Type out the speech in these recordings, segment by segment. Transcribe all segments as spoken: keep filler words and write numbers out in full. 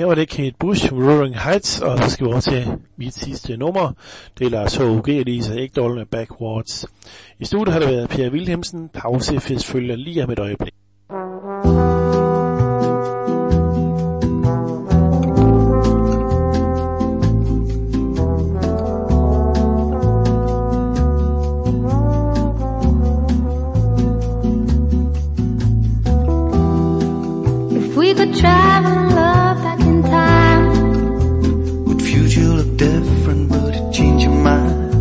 Her var det Kate Bush, Wuthering Heights, og så skal vi over til mit sidste nummer. Det er Lars H U G og Lisa Ekdahl med Backwards. I studiet har der været Per Wilhelmsen. Pause følger lige om et øjeblik. We could travel love back in time. Would future look different? Would it change your mind?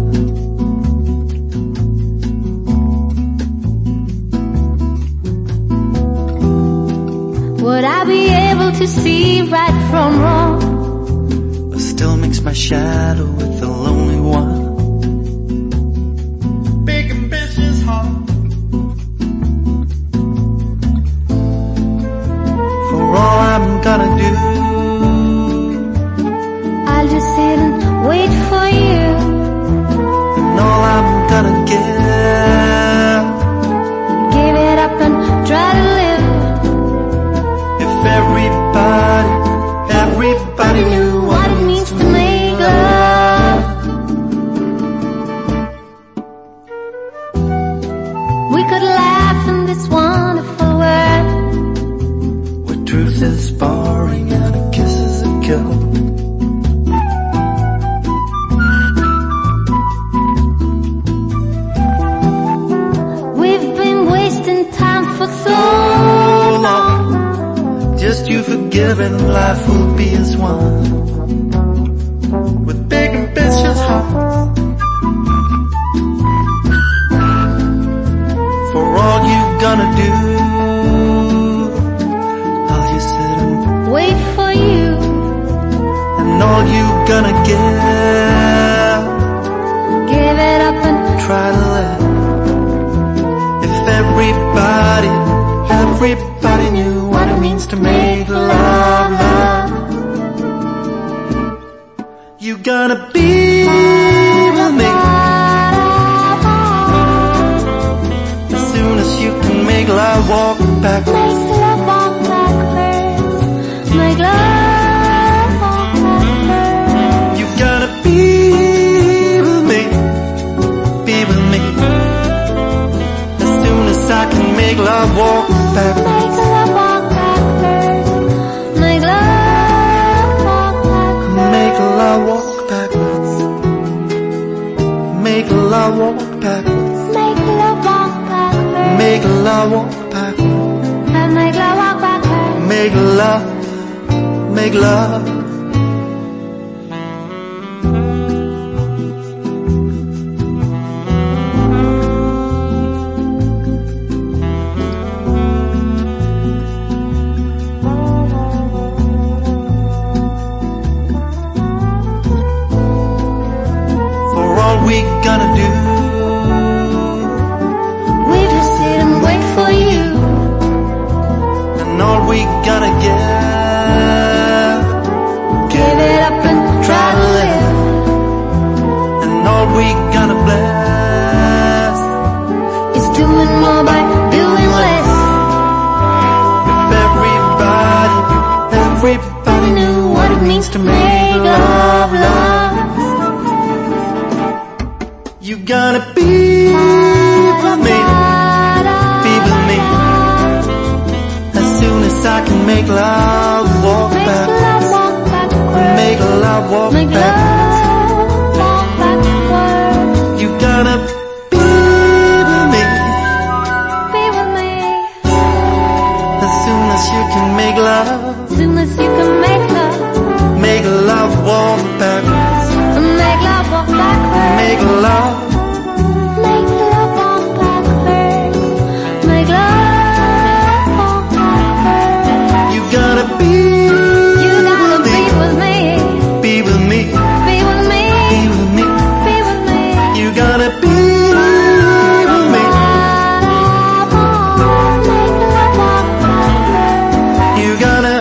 Would I be able to see right from wrong? Or still mix my shadow with the lonely one? Big ambitious heart. All I'm gonna do, I'll just sit and wait for you. And all I'm gonna give, give it up and try to live. If everybody, everybody knew what it means to make love, we could laugh in this wonderful world. Truth is boring and a kiss is a kill. We've been wasting time for so long. Just you forgiving, life will be as one. With big ambitious hearts. For all you gonna do, wait for you. And all you gonna give, give it up and try to live. If everybody, everybody knew what it means to make love, love, you gonna be with me as soon as you can make love walk backwards. Make love walk backwards. You gotta be with me, be with me as soon as I can make love walk backwards. Make love walk backwards. Make love walk backwards. Make love walk backwards. Make love walk backwards. Make love walk backwards. And make love walk backwards. Make love, make love. For all we gonna do, we just sit and wait for you. and all we gonna get, give it up and try to live. and all we gonna bless is doing more by doing less. If everybody, everybody knew what it means to make love, love, you gonna be with me, be with me as soon as I can make love walk back, make love walk Make back. love walk backwards. You gotta be with me Be with me as soon as you can make love, soon as you can make love. make love walk backwards, Make love walk backwards. make love. Make love walk backwards. Make love walk backwards. You gotta be You gotta be with me. be with me, Be with me. be with me. Be with me. You gotta be with me. Make love walk backwards. You gotta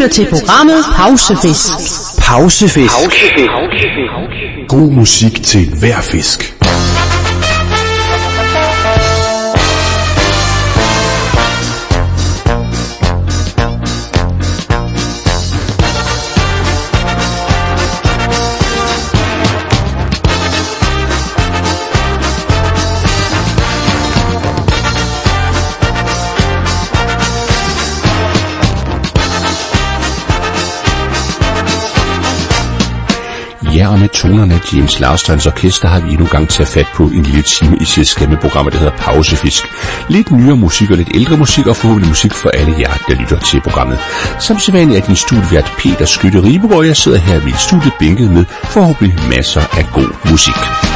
lytter til programmet Pausefisk. Pausefisk. God musik til hver fisk. Ja, og med tonerne af James Larstons orkester har vi endnu gang taget fat på en lille time i selskab med programmet, der hedder Pausefisk. Lidt nyere musik og lidt ældre musik, og forhåbentlig musik for alle jer, der lytter til programmet. Som sædvanligt er din studievært Peter Skytte Ribe, og jeg sidder her ved studiet bænket med forhåbentlig masser af god musik.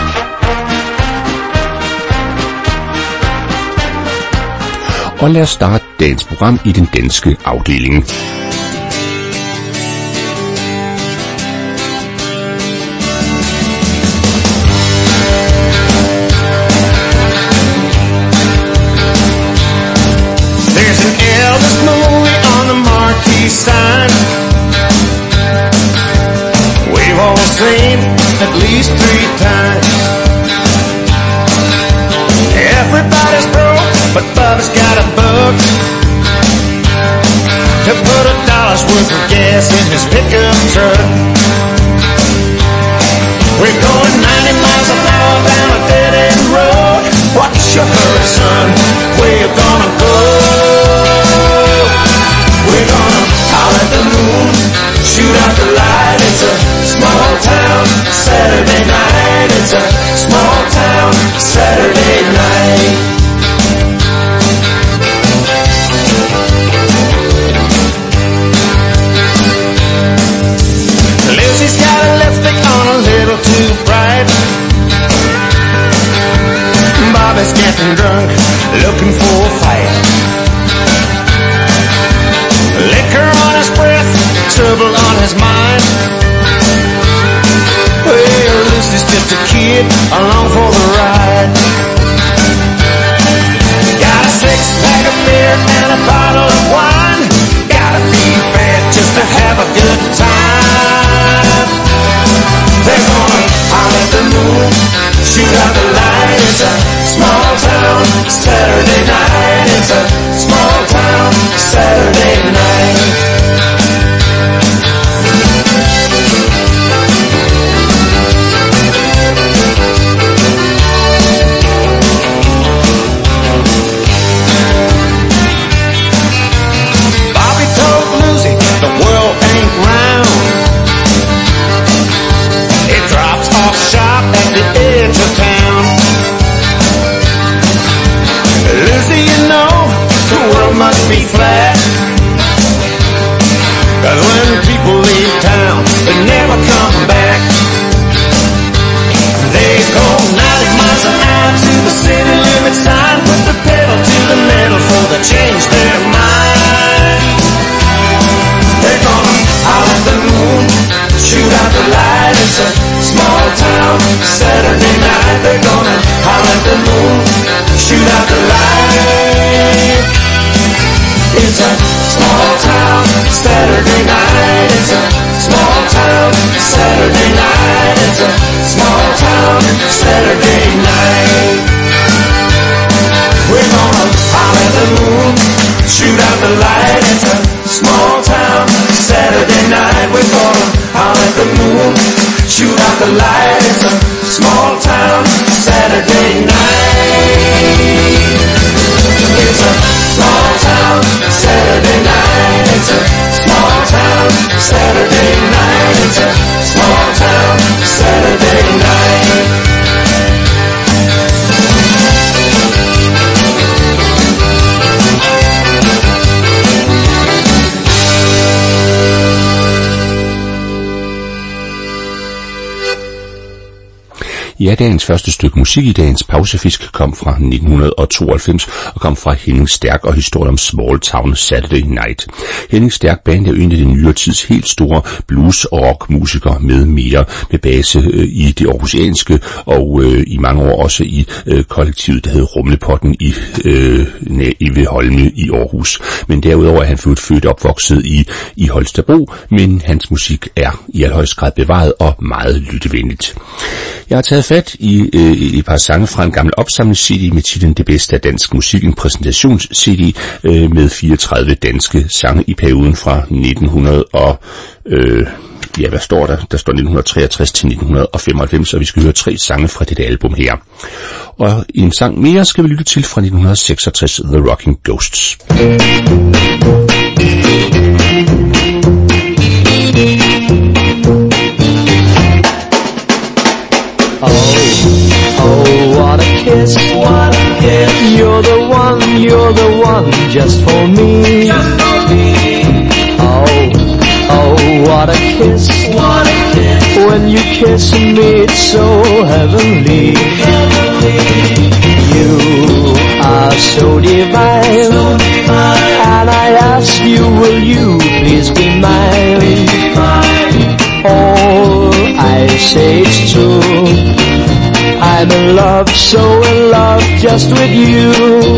Og lad os starte dagens program i den danske afdeling. Seen at least three times. Everybody's broke, but Bubba's got a bug to put a dollar's worth of gas in his pickup truck. We're going ninety miles an hour down a dead-end road. What's your hurry, son? Where you gonna go? We're gonna holler at the moon, shoot out the light. It's a small town Saturday night. It's a small town Saturday night. Lucy's got a lipstick on a little too bright. Bobby's getting drunk, looking for a fight. Liquor on his breath, trouble on his mind. Well, Lucy's just a kid along for the ride. Got a six-pack of beer and a bottle of wine. Gotta be bad just to have a good time. They're gonna holler at the moon, shoot out the light. It's a small town Saturday night. It's a small town Saturday night. Shop at the edge of town. Lucy, you know, the world must be flat. Cause when people leave town, they never come back. They go ninety miles an hour to the city limit sign, put the pedal to the metal for they change their mind. They're gonna holler at the moon, shoot out the light. It's a small town Saturday night. They're gonna holler at the moon, shoot out the light. It's a small town Saturday night. It's a small town Saturday night. It's a small town Saturday night. We're gonna holler at the moon, shoot out the light. It's a small town Saturday night. We're gonna holler at the moon, shoot out the light. It's a small town Saturday night. It's a small town Saturday night. It's a small town Saturday night. It's a small town Saturday night. Ja, dagens første stykke musik i dagens pausefisk kom fra nitten tooghalvfems og kom fra Henning Stærk og historien om Small Town Saturday Night. Henning Stærk band er jo en af den nyere tids helt store blues- og rockmusikere med mere med base øh, i det aarhusianske og øh, i mange år også i øh, kollektivet, der hed Rumlepotten i, øh, i ved Holme i Aarhus. Men derudover er han født, født opvokset i, i Holstebro, men hans musik er i allerhøjeste grad bevaret og meget lyttevenligt. Jeg har taget fat i øh, et par sange fra en gammel opsamlings-C D med titlen Det bedste af dansk musik, en præsentations-C D øh, med fireogtredive danske sange i perioden fra nitten hundrede og øh, ja, hvad står der? Der står nitten treogtres til nitten femoghalvfems, og vi skal høre tre sange fra dette album her. Og en sang mere skal vi lytte til fra nitten seksogtres, The Rocking Ghosts. Oh, what a kiss, what a kiss. You're the one, you're the one, just for me. Just for me. Oh, oh, what a kiss, what a kiss. When you kiss me, it's so heavenly. Heavenly. You are so divine, so divine. And I ask you, will you please be mine? Be mine. All I say is true. I'm in love, so in love just with you.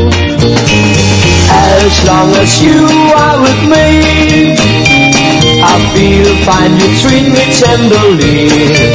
As long as you are with me, I feel fine, you treat me tenderly.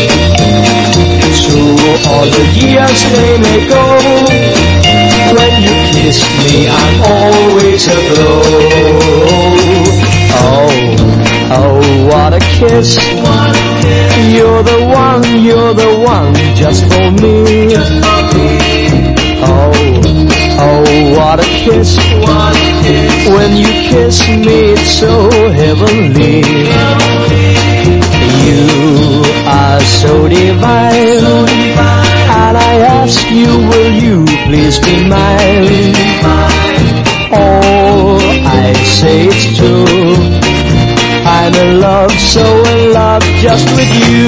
Through all the years they may go, when you kiss me I'm always aglow. Oh, oh, what a kiss, what a kiss. You're the one, you're the one, just for me. Just for me. Oh, oh, what a kiss, what a kiss. When you kiss me, it's so heavenly. Heavenly. You are so divine, so divine. And I ask you, will you please be mine? Be mine. All I say is true. I'm in love, so in love just with you.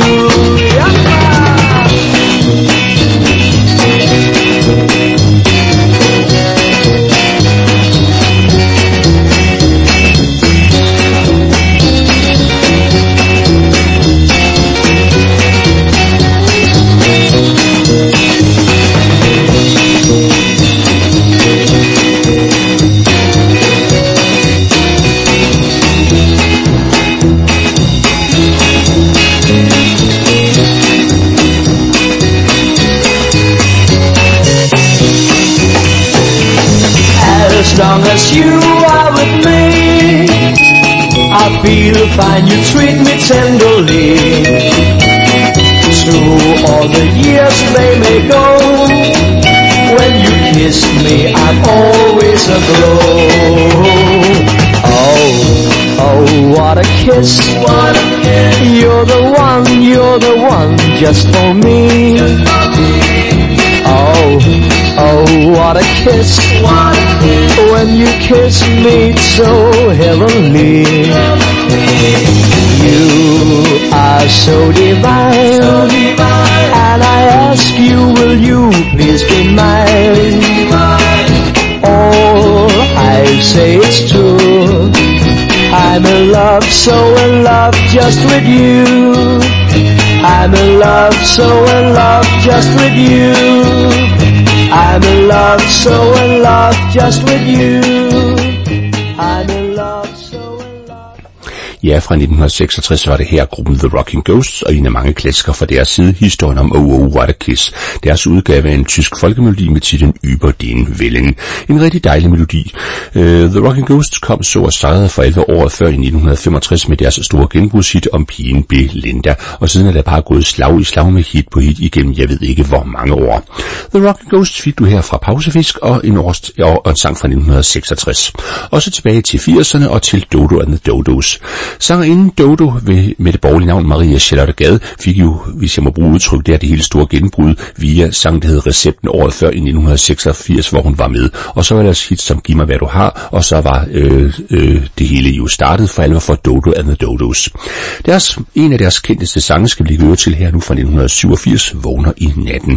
As long as you are with me, I feel fine, you treat me tenderly. Through all the years they may go, when you kiss me I'm always aglow. Oh, oh, what a kiss, what a kiss. You're the one, you're the one, just for me. Just for me. Oh, oh, what a kiss, what a kiss. When you kiss me, it's so heavenly. Heavenly. You are so divine, so divine. And I ask you, will you please be mine? Be mine. All I say is true. I'm in love, so in love just with you. I'm in love, so in love just with you. I'm in love, so in love just with you. I'm in love, so in love. Ja, fra nitten seksogtres var det her gruppen The Rocking Ghosts, og en af mange klassikere fra deres side, historien om Oh, oh, what a kiss. Deres udgave af en tysk folkemelodi med titlen Über den Wellen. En rigtig dejlig melodi. Uh, The Rocking Ghosts kom så og sejrede for elleve år før i nitten femogtres med deres store genbrudshit om pigen Belinda, og siden er der bare gået slag i slag med hit på hit igennem jeg ved ikke hvor mange år. The Rocking Ghosts fik du her fra Pausefisk og en, års, og en sang fra nitten seksogtres. Og så tilbage til firserne og til Dodo and the Dodos. Sangerinden Dodo ved, med det borgerlige navn Maria Charlotte Gade fik jo, hvis jeg må bruge udtryk, det er det helt store gennembrud via sang, der hed Recepten året før i nitten seksogfirs, hvor hun var med. Og så var der hit som Giv mig hvad du har, og så var øh, øh, det hele jo startet for alvor for Dodo and the Dodos. Deres, en af deres kendteste sange skal vi lige høre til her nu fra nitten syvogfirs, Vågner i natten.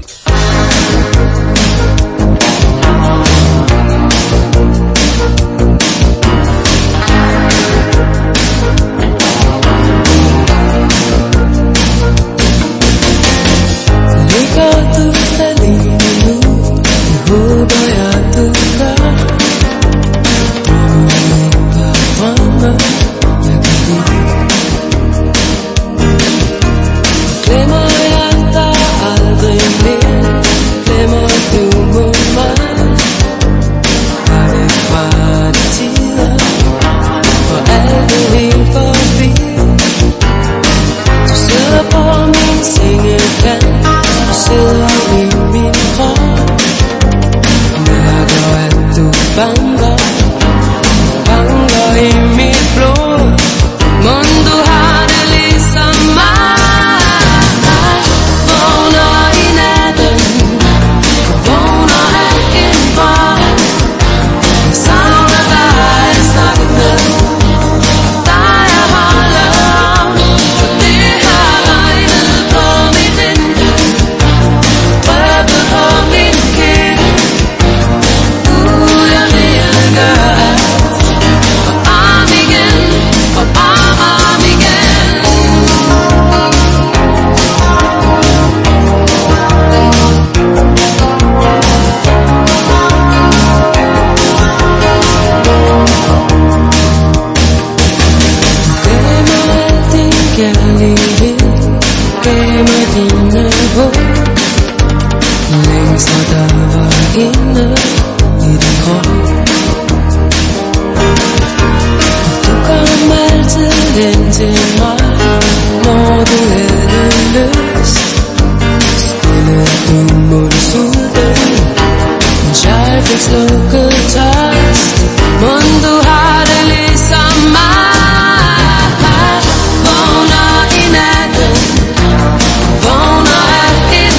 Vågner i natten, vågner af et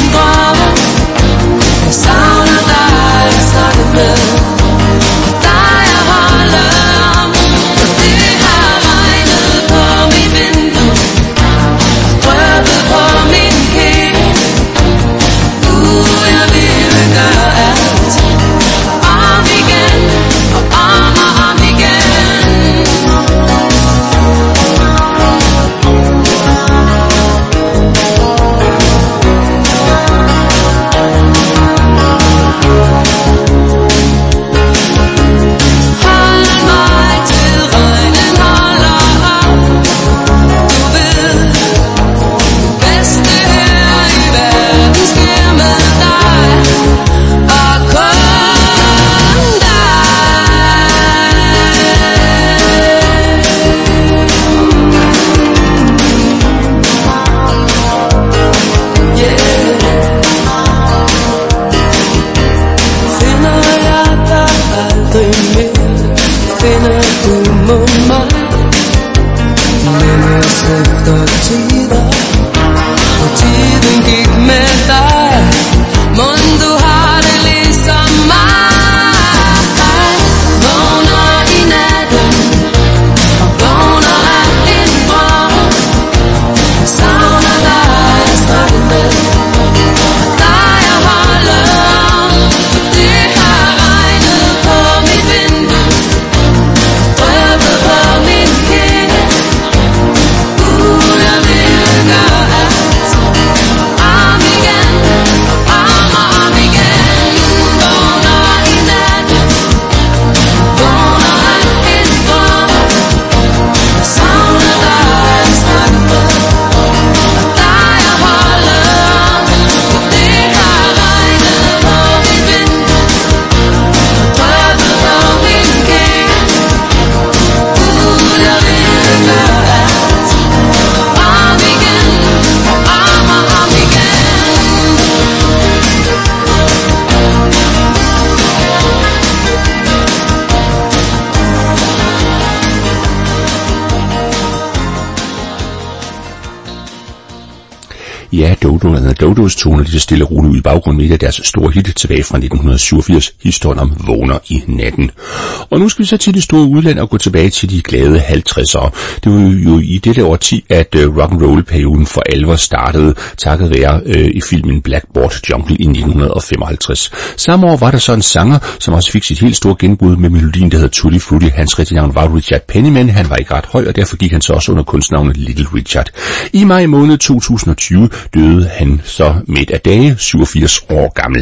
Ja, Dodo and the Dodos toner lige så stille og roligt ud i baggrunden med af deres store hit tilbage fra nitten syvogfirs, historien om vågner i natten. Og nu skal vi så til det store udland og gå tilbage til de glade halvtredsere. Det var jo i dette årti, at uh, rock'n'roll-perioden for alvor startede, takket være uh, i filmen Blackboard Jungle i nitten femoghalvtreds. Samme år var der så en sanger, som også fik sit helt store genbrud med melodien, der hedder Tutti Frutti. Hans rigtige navn var Richard Penniman. Han var ikke ret høj, og derfor gik han så også under kunstnavnet Little Richard. I maj måned to tusind og tyve døde han så midt af dage, syvogfirs år gammel.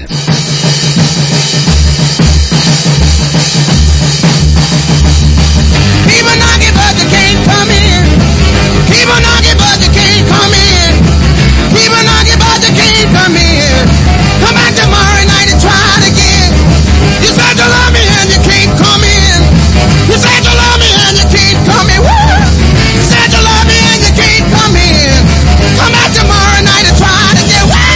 People knocking but they can't come in. People knocking but they can't come in. People knocking but they can't come in. Come back tomorrow night and try it again. You said you love me and you can't come in. You said you love me and you can't come in. Woo! You said you love me and you can't come in. Come back tomorrow night and try it again. Woo!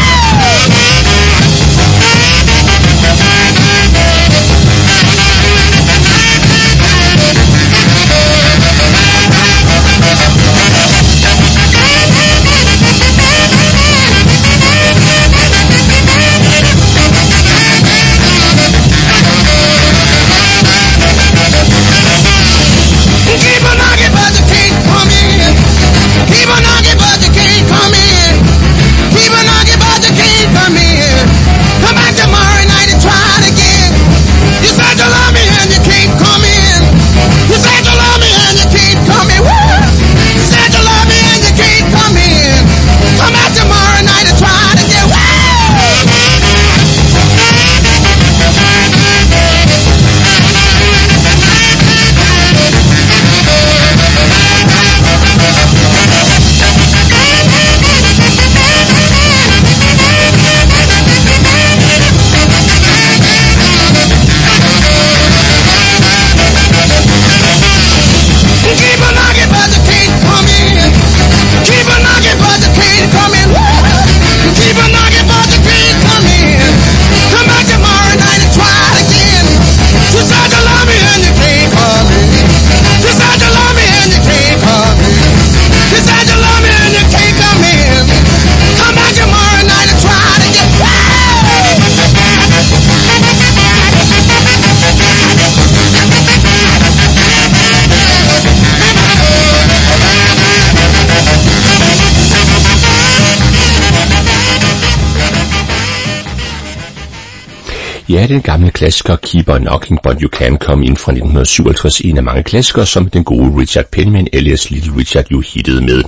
Ja, den gamle klassiker Keep on Knocking But You Can't Come In fra nitten syvoghalvtreds, en af mange klassikere, som den gode Richard Penniman alias Little Richard jo hittede med.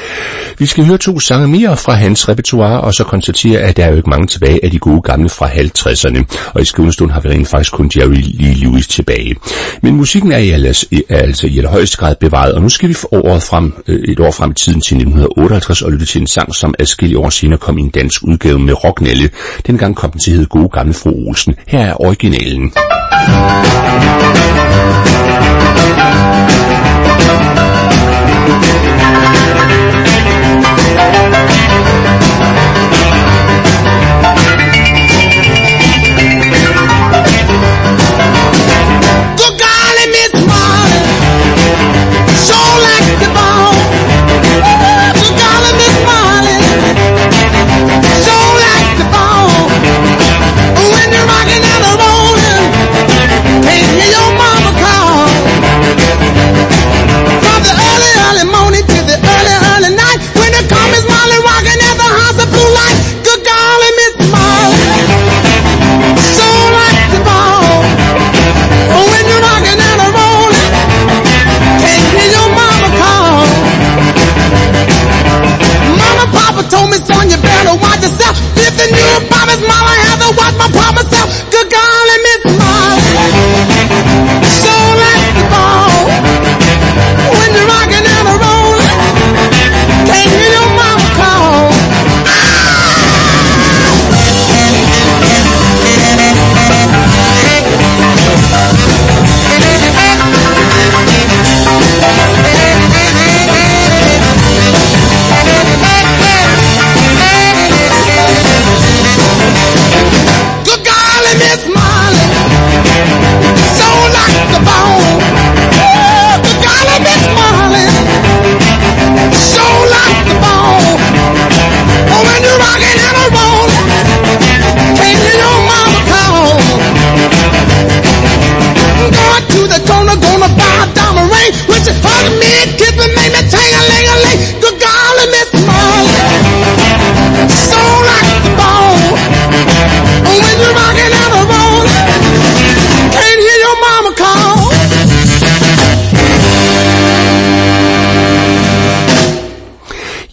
Vi skal høre to sange mere fra hans repertoire, og så konstatere, at der er jo ikke mange tilbage af de gode gamle fra halvtredserne, og i skrivende stund har vi rent faktisk kun Jerry Lee Lewis tilbage. Men musikken er, i altså, er altså i allerhøjeste grad bevaret, og nu skal vi få året frem, et år frem i tiden til nitten otteoghalvtreds og lytte til en sang, som adskillige år senere kom i en dansk udgave med Rocknelle. Dengang kom den til at hedde Gode Gamle Fru Olsen. Her er originalen.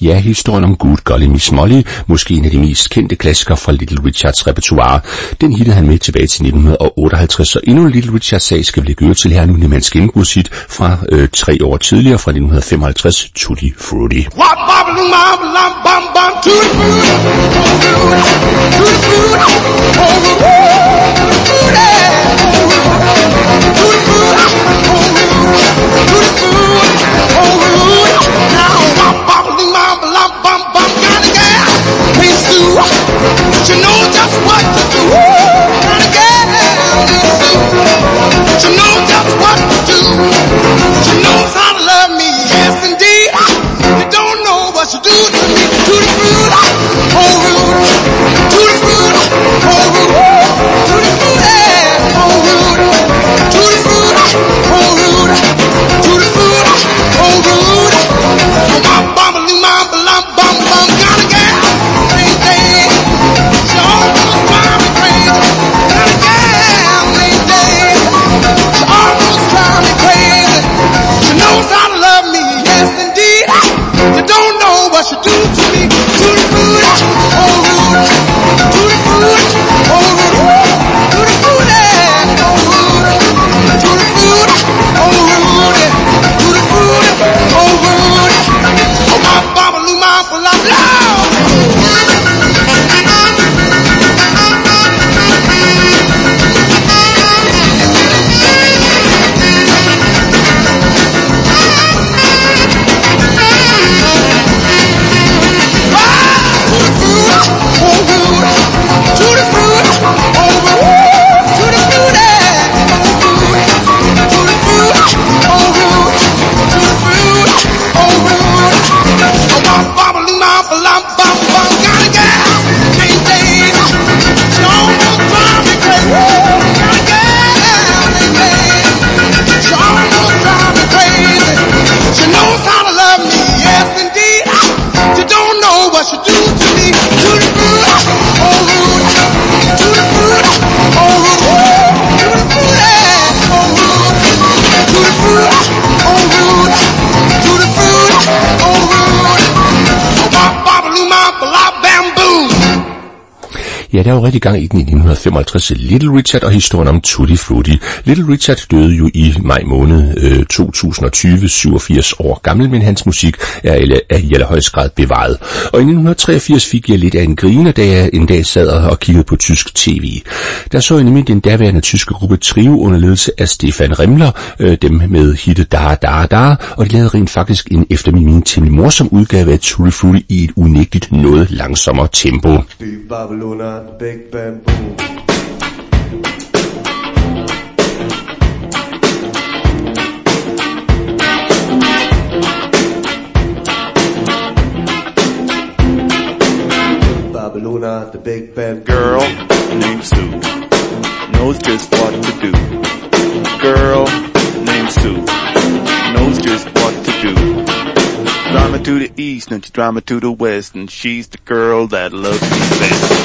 Ja, historien om Good Golly Miss Molly, måske en af de mest kendte klassikere fra Little Richards repertoire. Den hittede han med tilbage til nitten otteoghalvtreds, så endnu en Little Richards sag skal vi lægge øre til her nu, nemlig hans gennembrudshit fra øh, tre år tidligere, fra nitten femoghalvtreds, Tutti Frutti. You know just what to do. Gotta get down and you know just what to do. She knows how to love me, yes indeed. You don't know what you do to me. To the fruit, oh rude. To the fruit, oh rude. To the fruit, oh rude. To the fruit, oh rude. To the fruit, oh rude. Bum bum bum bum bum bum. Gotta get crazy. She almost drive me crazy. Gotta get crazy. She almost drive me crazy. She knows how to love me, yes indeed. You don't know what she do to me. To the fruit, oh rude. To the fruit, oh rude. To the fruit, oh rude. To the fruit, oh rude. To the fruit, oh rude. Oh my baba, loo my blah blah. Ja, der er jo rigtig gang i den i nitten femoghalvtreds, Little Richard og historien om Tutti Frutti. Little Richard døde jo i maj måned øh, to tusind og tyve, syvogfirs år gammel, men hans musik er i allerhøjst grad bevaret. Og i nitten treogfirs fik jeg lidt af en griner, da jeg en dag sad og kiggede på tysk tv. Der så jeg nemlig den daværende tyske gruppe Trio under ledelse af Stefan Remmler, øh, dem med hittet Da Da Da, og de lavede rent faktisk en efter min mening temmelig morsom udgave af Tutti Frutti i et unægteligt noget langsommere tempo. Big bamboo. Babylona, the big band girl named Sue knows just what to do. Girl named Sue knows just what to do. Drive me to the east and she drive me to the west, and she's the girl that loves me best.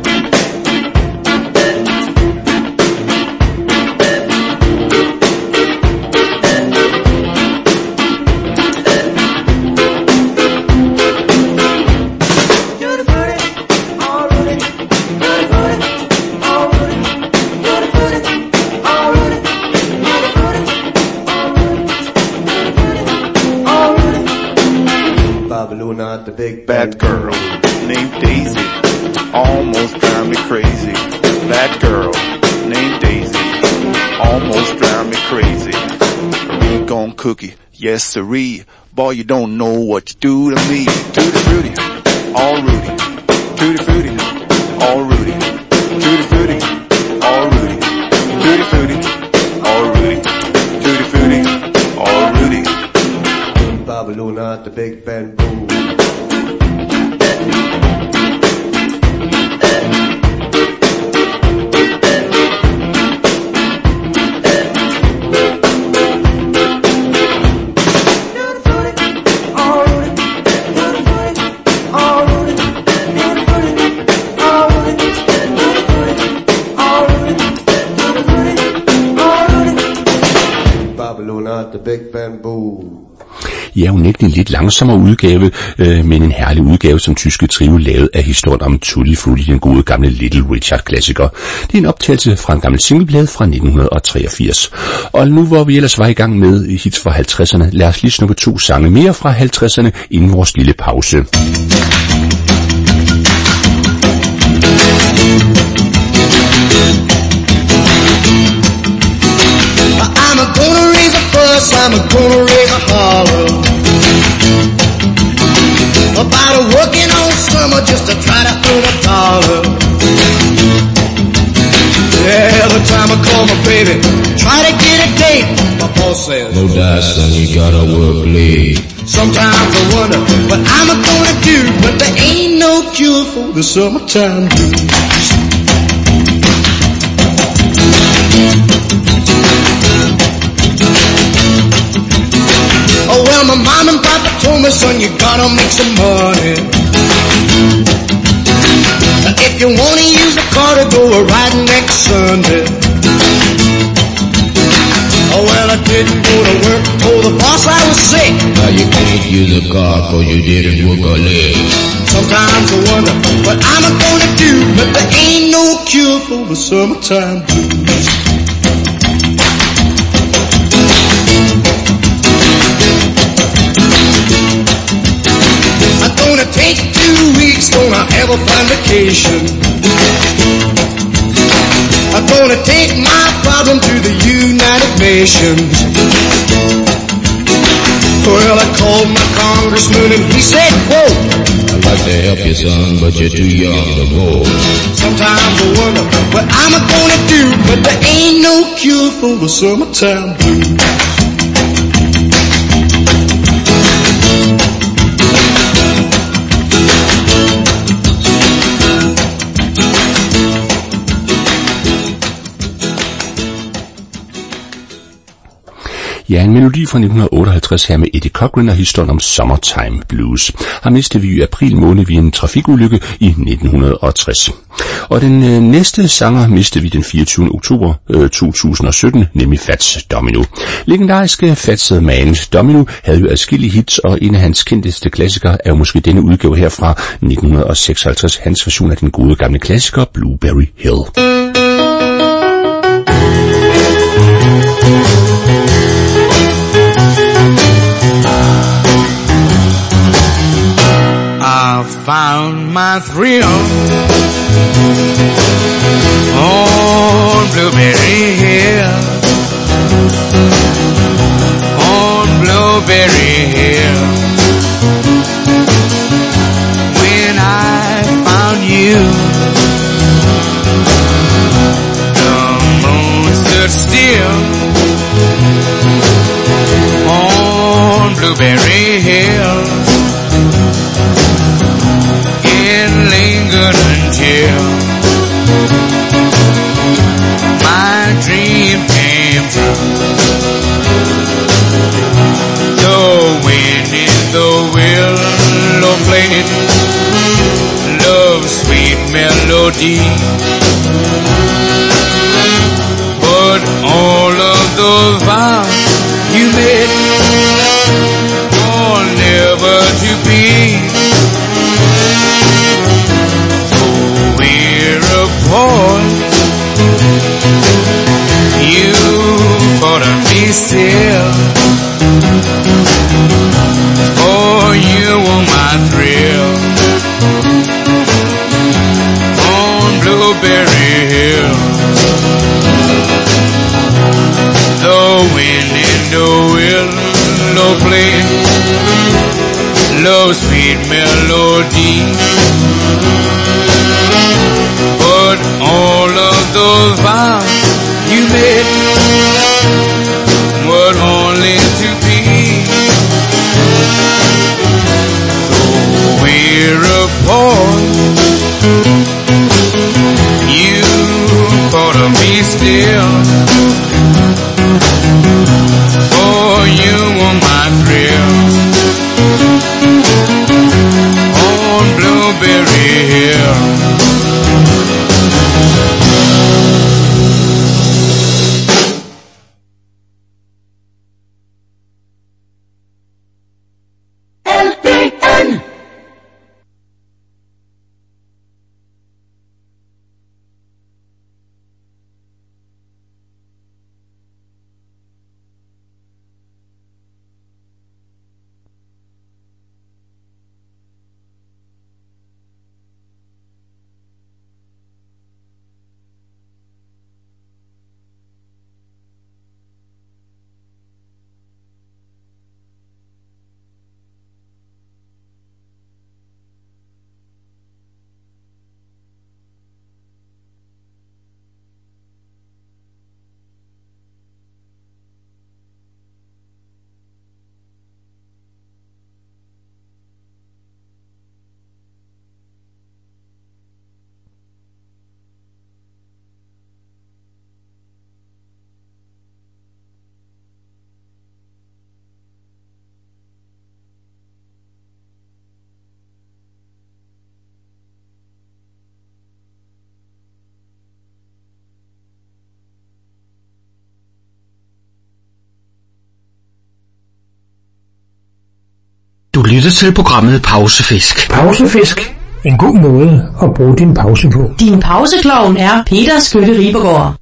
Not the big bad girl named Daisy almost drive me crazy. Bad girl named Daisy almost drive me crazy. Ring gone cookie, yes siree. Boy, you don't know what you do to me. Tutti frutti, all Rudy. Tutti frutti, all Rudy. Tutti frutti, all Rudy. Tutti frutti, all Rudy. Tutti frutti, all Rudy. Babylon, not the big bamboo. The big bamboo. Ja, unægtelig en lidt langsommere udgave, øh, men en herlig udgave, som tyske trio lavede af historien om Tutti Frutti, den gode gamle Little Richard-klassiker. Det er en optagelse fra en gammel singleplade fra nitten treogfirs. Og nu hvor vi ellers var i gang med hits fra halvtredserne, lad os lige snuppe to sange mere fra halvtredserne inden vores lille pause. I'm gonna raise a fuss, I'm gonna raise a holler about a working all summer just to try to earn a dollar. Yeah, every time I call my baby, try to get a date, my boss says, no dice, son, you gotta work late. Sometimes I wonder what I'm gonna do, but there ain't no cure for the summertime blues. Oh well, my mom and papa told me, son, you gotta make some money. If you wanna use the car to go a riding next Sunday. Oh well, I didn't go to work, told the boss I was sick. Now you can't use a car cause you didn't work a leg. Sometimes I wonder what I'm gonna do, but there ain't no cure for the summertime blues. I'm gonna take two weeks, gonna have a fun vacation. I'm gonna take my problem to the United Nations. Well, I called my congressman and he said, whoa, I'd like to help you, son, but you're too young to go. Sometimes I wonder what I'm gonna do, but there ain't no cure for the summertime blues. Ja, en melodi fra nitten otteoghalvtreds her med Eddie Cochran og historien om Summertime Blues. Ham mistede vi i april måned ved en trafikulykke i nitten tres. Og den øh, næste sanger mistede vi den fireogtyvende oktober øh, to tusind og sytten, nemlig Fats Domino. Legendariske Fats Man Domino havde jo adskillige hits, og en af hans kendteste klassikere er jo måske denne udgave her fra nitten seksoghalvtreds, hans version af den gode gamle klassiker Blueberry Hill. I found my thrill on Blueberry Hill, on Blueberry Hill. When I found you, the moon stood still on Blueberry Hill. Lingered until my dream came true. The wind in the willow played love's sweet melody, but all of those vows you made are never to be. Boy, you bought me still. Oh, you were my thrill on Blueberry Hill. The wind in the willow played love's sweet melody, but all of those vows you made were only to be. So we're apart, you thought of me still. Oh, you were my thrill on Blue Du lytter til programmet Pausefisk. Pausefisk. En god måde at bruge din pause på. Din pauseklovn er Peter Skytte Ribergaard.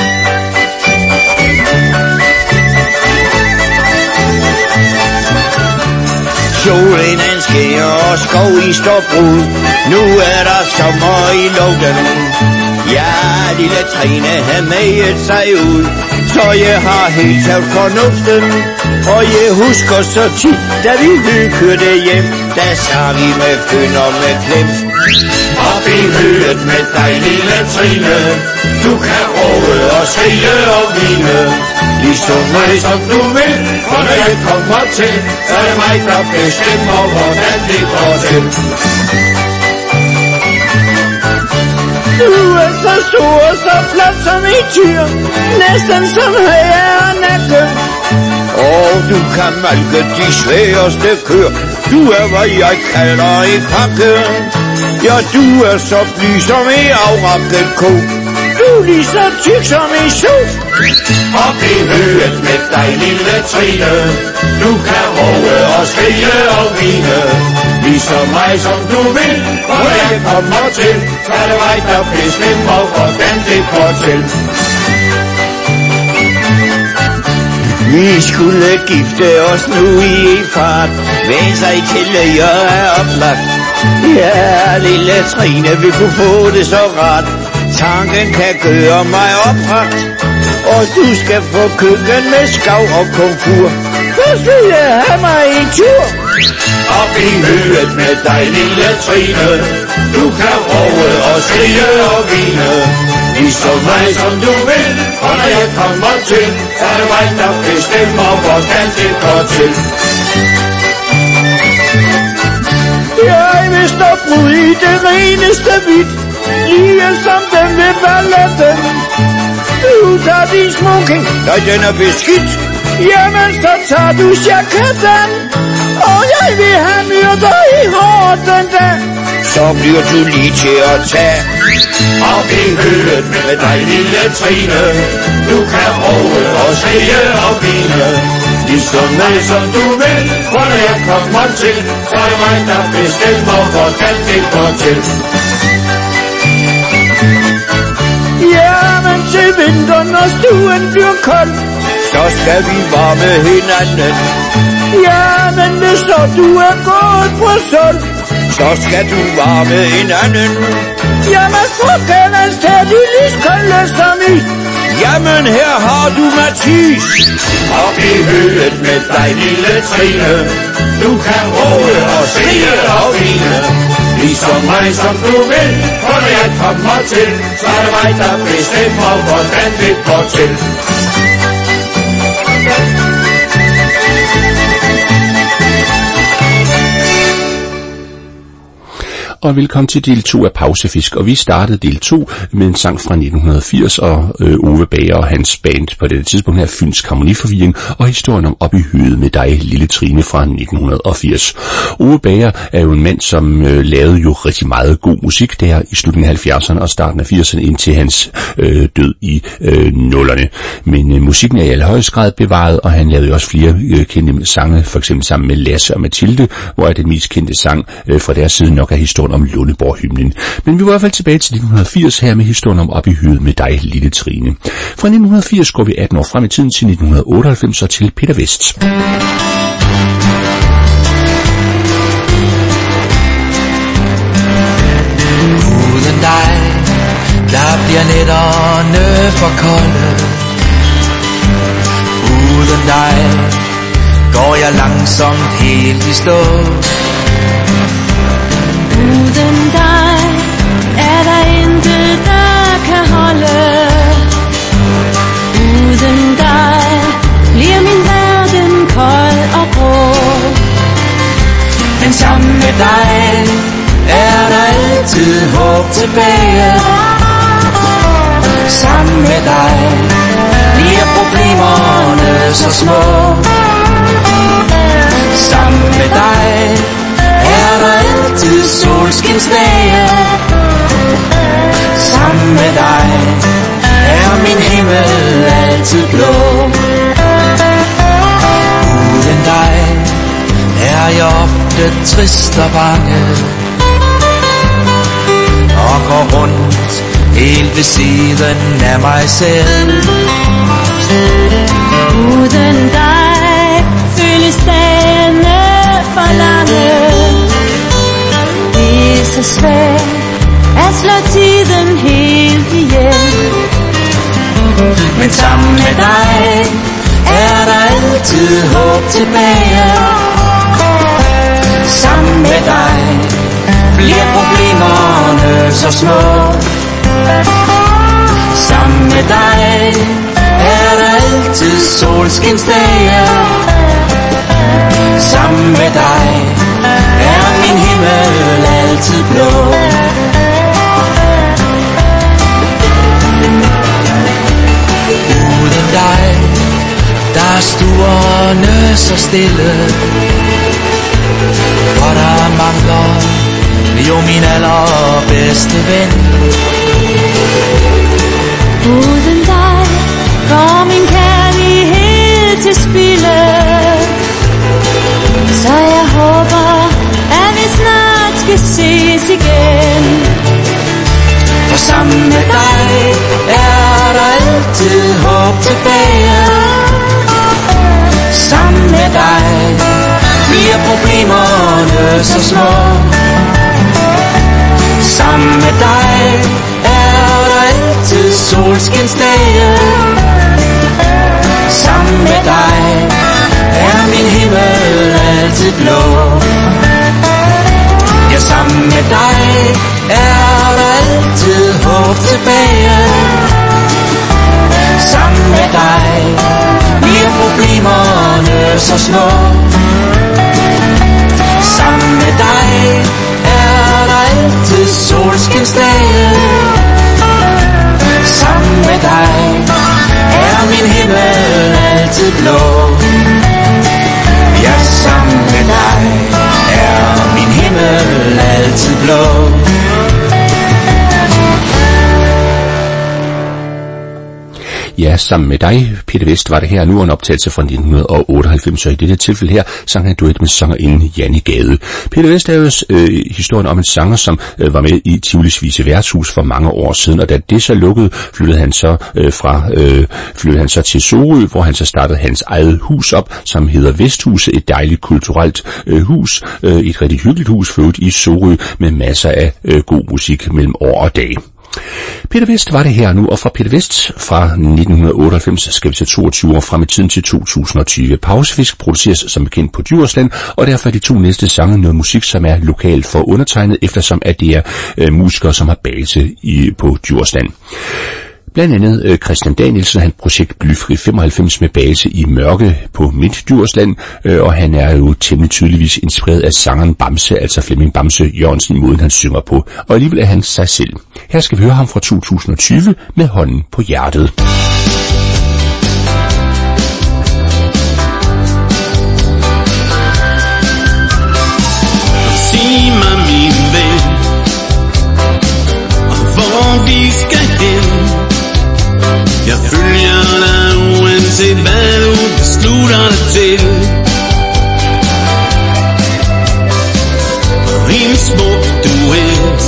Solen den skærer og skov i står brud. Nu er der sommer i luften. Ja, lille Trine har meget sig ud. Så jeg har helt taget fornuften. Og jeg husker så tit, da vi hyggede hjem. Der sagde vi med føn og med klem. Op i høet med dig, lille Trine. Du kan råde og skrige og vine. Ligesom mig som du vil. For når jeg kommer til, så er det mig, der bestemmer, hvordan det går til. Du er så stor og så flot som et tyr. Næsten som høje og nakke. Og du kan malke de sværeste køer. Du er hvad jeg kalder en pakke. Ja, du er så bly som en afrappet ko. Du er lige så tyk som en suf. Op i høet med dig, lille Trine. Du kan råbe og skrige og vine. Ligesom mig som du vil. Og jeg kommer til. Så er det mig, der bestemmer, hvordan det går til. Vi skulle gifte os nu i fart. Vend sig til, at jeg er oplagt. Ja, lille Trine, vi kunne få det så rart. Tanken kan gøre mig opragt. Og du skal få køkken med skav og komfur. Først vil jeg have mig en tur. Op i høet med dig, lille Trine. Du kan råbe og skrige og vine. Ligesom mig som du vil. Og når jeg kommer til, er det mig, der bestemmer, hvordan det går til. Jeg vil stå brud i det reneste hvidt. Lige som den ved balletten. Du tager din smoking, nej den er beskidt. Jamen så tager du jacketten. Og jeg vil have myrder i håret den dag. Så bliver du lige til at tage. Op i høet med dig, lille Trine. Du kan råbe og skrige og vine. Ligesom mig som du vil. For når jeg kommer til, så er det mig, der bestemmer, hvordan det går til. Jamen til vinteren, når stuen bliver kold, så skal vi varme hinanden. Jamen hvis så du er gået på sol, så skal du varme hinanden. Jamen for gammel tager de lyskolde som is. Jamen her har du Mathis. Op i høet med dig, lille Trine. Du kan råbe og skrige og vine. Ligesom mig som du vil. For når jeg kommer til, så er det mig, der bestemmer, hvordan det går til. Og velkommen til del to af Pausefisk, og vi startede del to med en sang fra nitten firs, og øh, Ove Bager og hans band på dette tidspunkt her, Fynsk Harmoniforvirring, og historien om Op i høet med dig, lille Trine fra nitten firs. Ove Bager er jo en mand, som øh, lavede jo rigtig meget god musik der i slutningen af halvfjerdserne og starten af firserne indtil hans øh, død i øh, nullerne. Men øh, musikken er i allerhøjeste grad bevaret, og han lavede jo også flere øh, kendte sange, for eksempel sammen med Lasse og Mathilde, hvor er den mest kendte sang øh, fra deres side nok er historien om Lundeborg-hymnen. Men vi var i hvert fald tilbage til nitten firs her med historien om Op i høet med dig, lille Trine. Fra nitten firs går vi atten år frem i tiden til nitten otteoghalvfems og til Peter Vest. Uden dig, der bliver nætterne for kolde. Uden dig, går jeg langsomt helt i stå. Uden dig er der intet, der kan holde. Uden dig bliver min verden kold og grå. Men sammen med dig er der altid håb tilbage. Sammen med dig bliver problemerne så små. Sammen med dig er der altid solskinsdage. Sammen med dig er min himmel altid blå. Uden dig er jeg ofte hjerte trist og bange, og går rundt helt ved siden af mig selv. Uden dig føles dagene for lange. Det er så svært at slå tiden helt ihjel. Men sammen med dig er der altid håb tilbage. Sammen med dig bliver problemerne så små. Sammen med dig er der altid solskinsdage. Sammen med dig er min himmel altid blå. Uden dig, der er stuerne så stille, og der mangler jo min allerbedste ven. Uden dig går min kærlighed til spilde, så jeg håber, at vi snart skal ses igen. For sammen med dig er der altid håb tilbage. Sammen med dig bliver problemerne så små. Sammen med dig er der altid solskinsdage. Sammen med dig er min himmel altid blå. Ja, sammen med dig er der altid håb tilbage. Sammen med dig bliver problemerne så små. Sammen med dig er der altid solskinsdage. Sammen med dig er min himmel altid blå. Ja, sammen med dig er min himmel altid blå. Ja, sammen med dig, Peter Vest, var det her nu en optagelse fra nitten otteoghalvfems, og i dette tilfælde her sang han duet med sangerinden Janni Gade. Peter Vest er jo øh, historien om en sanger, som øh, var med i Tivolis Vise Værtshus for mange år siden, og da det så lukkede, flyttede han så øh, fra øh, flyttede han så til Sorø, hvor han så startede hans eget hus op, som hedder Vesthuset, et dejligt kulturelt øh, hus, øh, et rigtig hyggeligt hus for i Sorø med masser af øh, god musik mellem år og dag. Peter Vest var det her nu, og fra Peter Vest fra nitten otteoghalvfems skal vi til toogtyve år frem i tiden til to tusind og tyve. Pausefisk produceres som bekendt på Djursland, og derfor er de to næste sange noget musik, som er lokalt for undertegnet, eftersom at det er øh, musikere, som har base i, på Djursland. Blandt andet øh, Christian Danielsen, han projekt Blyfri femoghalvfems med base i Mørke på Midt-Djursland, øh, og han er jo temmelig tydeligvis inspireret af sangeren Bamse, altså Flemming Bamse Jørgensen, i måden han synger på, og alligevel er han sig selv. Her skal vi høre ham fra to tusind og tyve med Hånden på hjertet. Sig mig, min ven, hvor vi skal hen. Jeg følger dig uanset hvad du beslutter dig til. Og en smuk duet,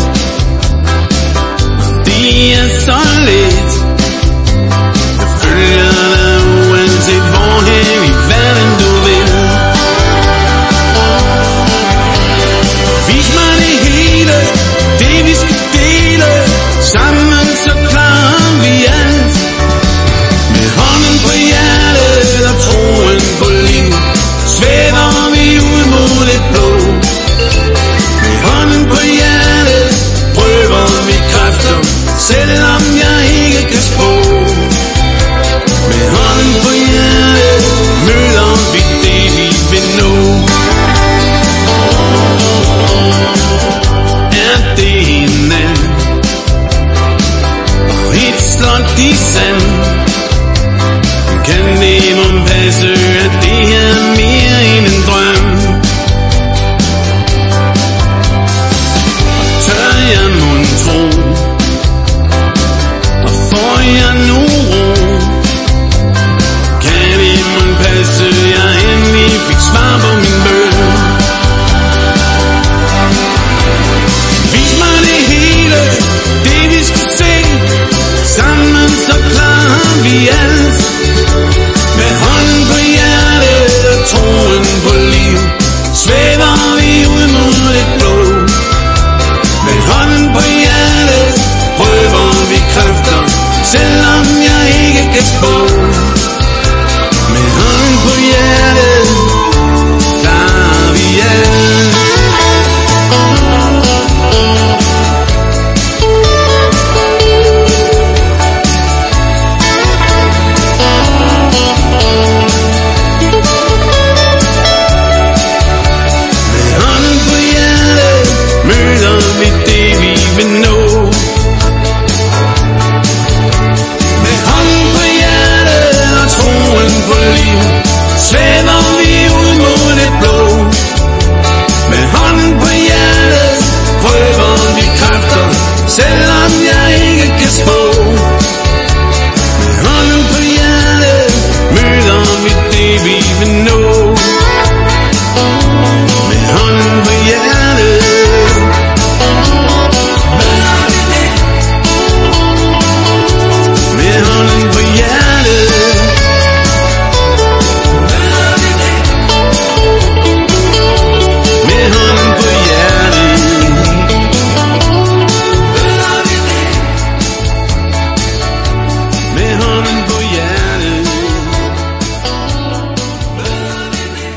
det er så let. Jeg følger dig uanset hvorhen i verden du vil. Vis mig det hele, det vi skal dele. Sammen så klarer vi alt. Med hånden på hjertet og troen på liv, svæver vi ud mod det blå. Med hånden på hjertet prøver vi kræfter, selvom jeg ikke kan spå. Med hånden på hjertet møder vi det vi vil nå. Er det hinanden og et slot i sand, kan det må passe, at det er mere end en drøm. Og tør jeg mon tro, ses på. Med hånden på hjertet møder vi det vi vil nå. Med hånden på hjertet møder vi det. Med hånden på hjertet møder vi det. Med hånden på hjertet møder vi det. Med hånden på hjertet møder vi det.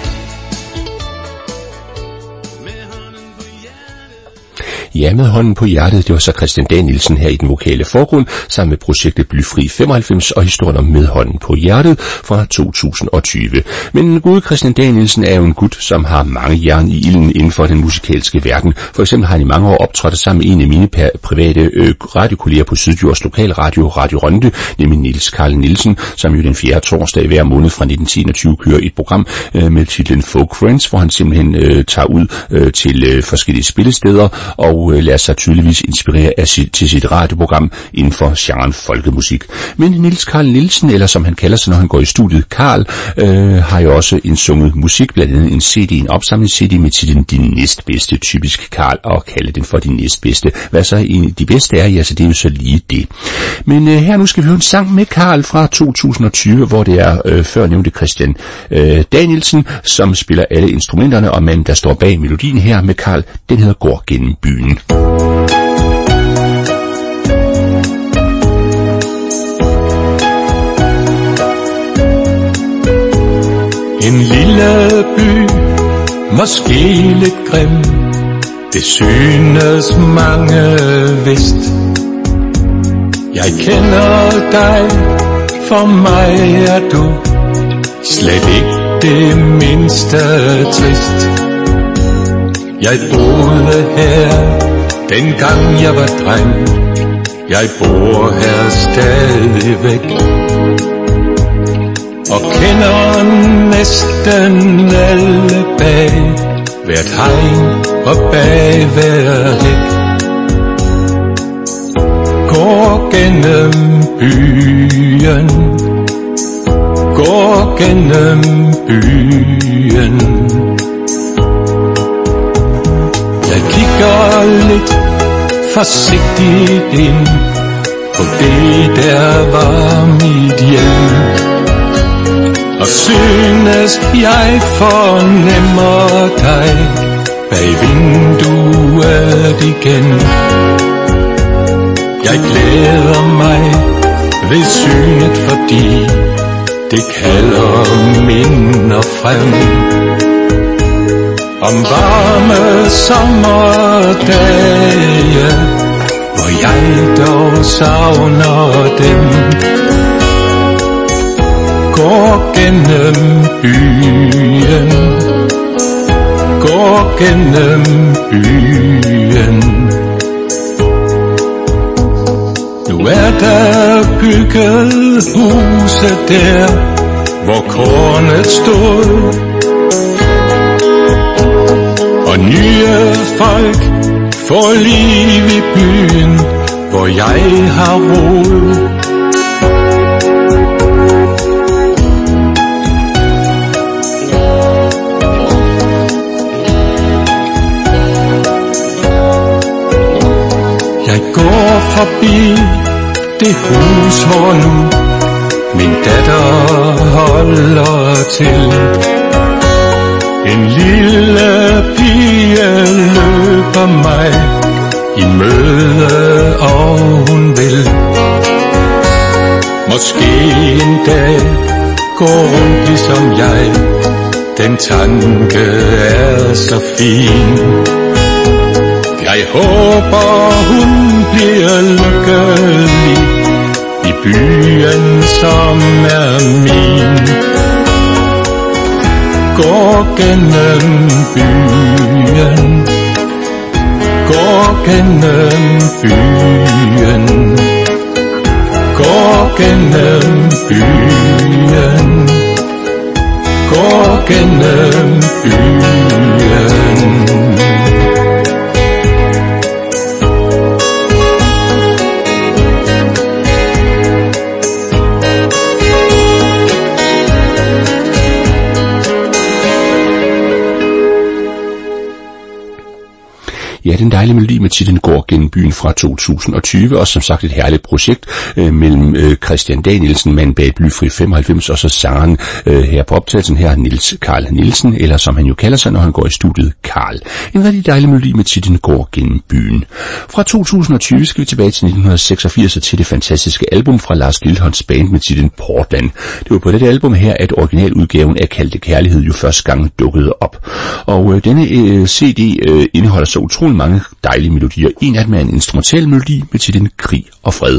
Med hånden på hjertet. Ja, med hånden på hjertet, det var så Christian Danielsen her i den vokale forgrund, sammen med projektet Blyfri femoghalvfems og historien om Med hånden på hjertet fra to tusind og tyve. Men gode Christian Danielsen er jo en gut, som har mange jern i ilden inden for den musikalske verden. For eksempel har han i mange år optrådt sammen med en af mine private øh, radiokolleger på Sydjords lokalradio, Radio Rønde, nemlig Niels Carl Nielsen, som jo den fjerde torsdag hver måned fra nitten enogtyve kører et program øh, med titlen Folk Friends, hvor han simpelthen øh, tager ud øh, til øh, forskellige spillesteder og øh, lader sig tydeligvis inspirere af sit, til sit radioprogram inden for genren folkemusik. Men Niels Carl Nielsen, eller som han kalder sig, når han går i studiet, Carl, øh, har jo også indsunget musik, blandt andet en C D, en opsamling-C D med titlen Din næstbedste, typisk Carl, og kalde den for Din næstbedste. Hvad så en, de bedste er, ja, så det er jo så lige det. Men øh, her nu skal vi høre en sang med Carl fra to tusind og tyve, hvor det er øh, før nævnte Christian øh, Danielsen, som spiller alle instrumenterne, og manden, der står bag melodien her med Carl, den hedder Går gennem byen. En lille by, måske lidt grim, det synes mange vist. Jeg kender dig, for mig er du slet ikke det mindste trist. Jeg boede her, dengang jeg var dreng, jeg bor her stadigvæk. Og kender næsten alle bag hvert hegn og bag hver hæk. Går gennem byen, går gennem byen. Jeg kigger lidt forsigtigt ind på det der var mit hjem, og synes jeg fornemmer dig bag vinduet igen. Jeg glæder mig ved synet, fordi det kalder minder frem om varme sommerdage, hvor jeg dog savner dem. Går gennem byen, går gennem byen. Nu er der bygget huse der, hvor kornet stod, og nye folk får liv i byen, hvor jeg har rod. Jeg går forbi det hus, hvor nu min datter holder til. En lille pige løber mig i møde, og hun vil måske en dag gå rundt ligesom jeg. Den tanke er så fin. Jeg håber hun bliver lykkelig i byen, som er min. Går gennem byen, går gennem byen, går gennem byen, går gennem byen. Ja, den dejlige melodi med titlen Går gennem byen fra to tusind og tyve, og som sagt et herligt projekt øh, mellem øh, Christian Danielsen, mand bag Blyfri femoghalvfems, og så sangeren øh, her på optagelsen her, Niels Carl Nielsen, eller som han jo kalder sig, når han går i studiet, Carl. En rigtig dejlig melodi med titlen Går gennem byen. Fra to tusind og tyve skal vi tilbage til nitten seksogfirs og til det fantastiske album fra Lars Lilholdts band med titlen Portland. Det var på dette album her, at originaludgaven af Kaldte Kærlighed jo første gang dukkede op. Og øh, denne øh, C D øh, indeholder så utrolig mange dejlige melodier. En af dem er en instrumental melodi med titlen Krig og Fred.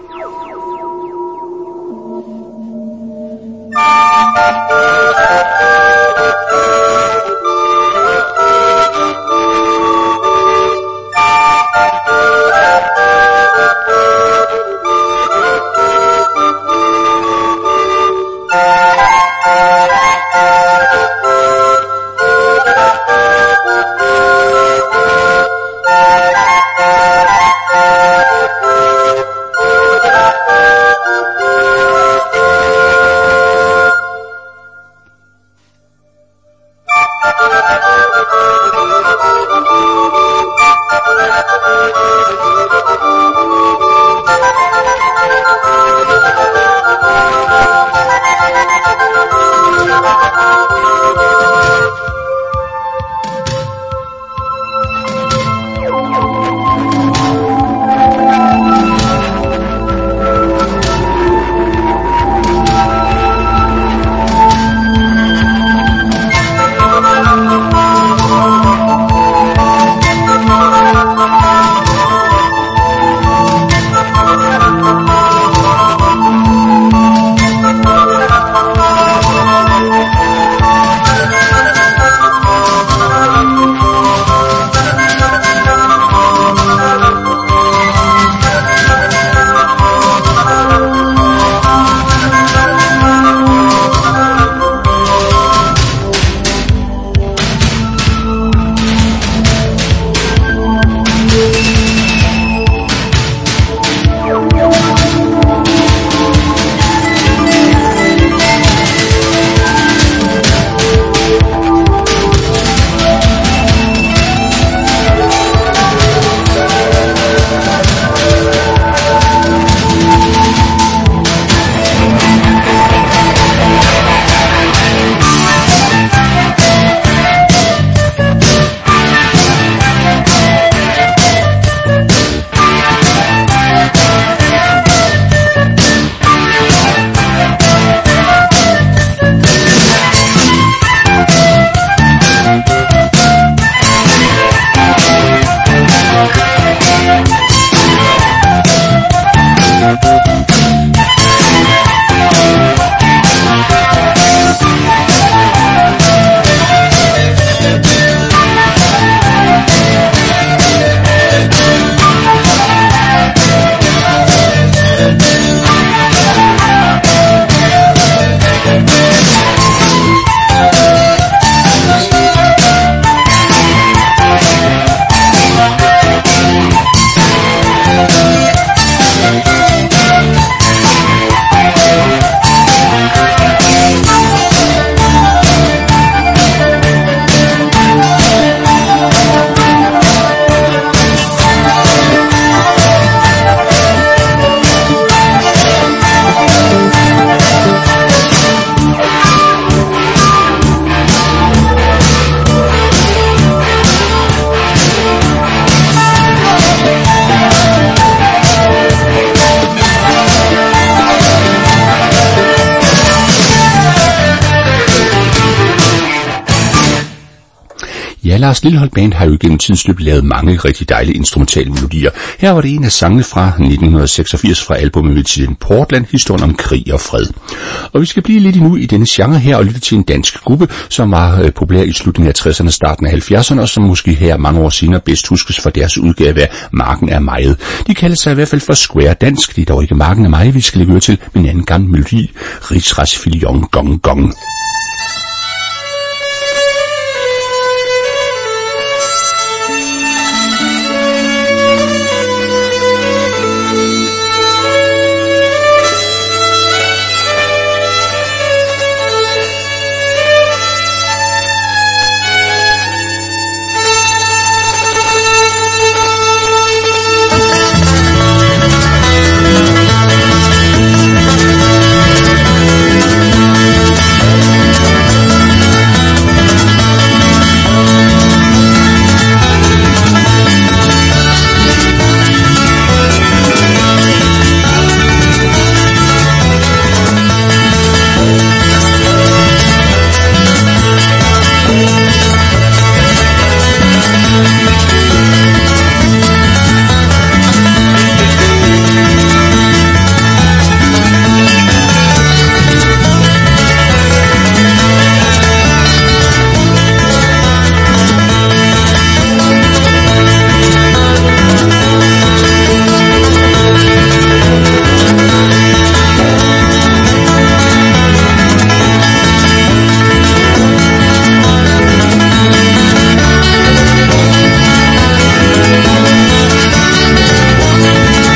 Ja, Lars Lilholdt Band har jo gennem tidens løb lavet mange rigtig dejlige instrumentale melodier. Her var det en af sangene fra nitten seksogfirs fra albumet med titlen Portland, historien om krig og fred. Og vi skal blive lidt endnu i denne genre her og lytte til en dansk gruppe, som var øh, populær i slutningen af tresserne, starten af halvfjerdserne, og som måske her mange år senere bedst huskes for deres udgave af Marken er Mejet. De kalder sig i hvert fald for Square Dansk. Det er dog ikke Marken er Mejet, vi skal lægge til, men en anden gammel melodi, Rigsretsfilion Gong Gong.